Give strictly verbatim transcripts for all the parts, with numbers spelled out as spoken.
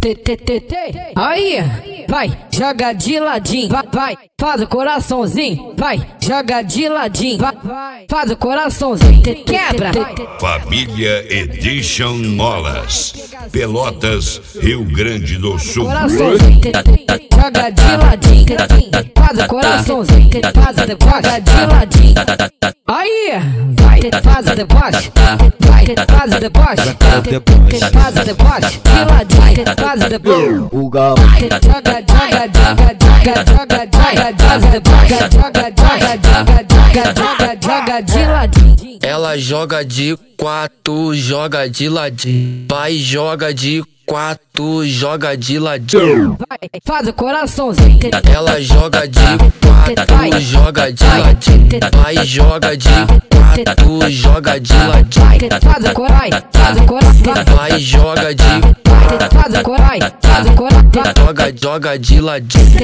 Tê, tê, tê, tê. Aí, vai, joga de ladinho, vai, vai, faz o coraçãozinho, vai, joga de ladinho, vai, vai, faz o coraçãozinho, quebra. Família Edition Molas, Pelotas, Rio Grande do Sul. Coraçãozinho, joga de ladinho, faz o coraçãozinho, faz o joga de ladinho. Aí, vai, faz o deboche, vai, faz o deboche, faz o deboche, de ladinho, faz o deboche. O gal Joga, joga, joga, joga, joga, joga, joga, joga, joga, joga de ladinho. Ela joga de quatro, joga de ladinho. Vai, joga de quatro, joga de ladinho. Vai, faz o coraçãozinho. Ela joga de quatro, joga de ladinho. Vai, joga de quatro, joga de ladinho. Faz o corai, faz o coração. Vai, joga de Faz o corai, faz o coração. joga, joga de ladinho.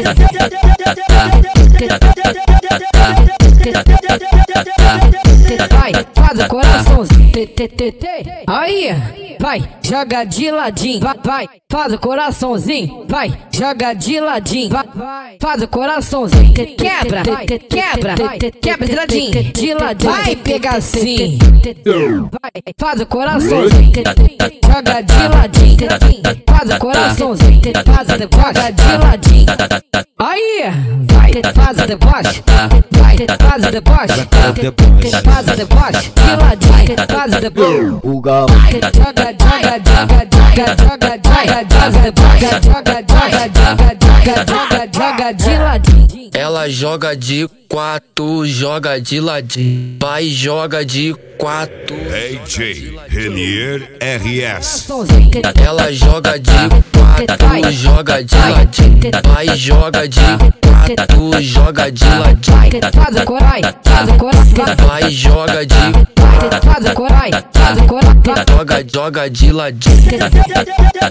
Vai, faz o coraçãozinho. Tê, tê, tê, tê. Aí, vai, joga de ladinho. Vai, vai, faz o coraçãozinho. Vai, joga de ladinho. Vai, vai, faz o coraçãozinho. Quebra, quebra, quebra de ladinho. De ladinho, vai pegar assim. Vai, faz o coraçãozinho. Joga de ladinho. Faz o coraçãozinho. Faz o deboche de ladinho. Aí, vai, faz o deboche. Vai, faz o deboche. Faz o deboche de ladinho. Faz o deboche. O gal Joga, joga, joga, joga, joga, joga, joga, joga, joga, joga, joga, joga de ladinho. Ela joga de quatro, joga de ladinho. Vai, joga de quatro. D J Renier R S. Ela joga de quatro, joga de ladinho. Vai, joga de quatro, joga de ladinho. Faz o corai, faz o coração. Vai, joga de Faz o corai, faz o coração. joga, joga de ladinho.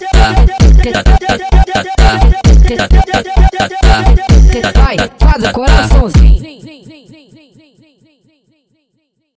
Vai, faz o corai.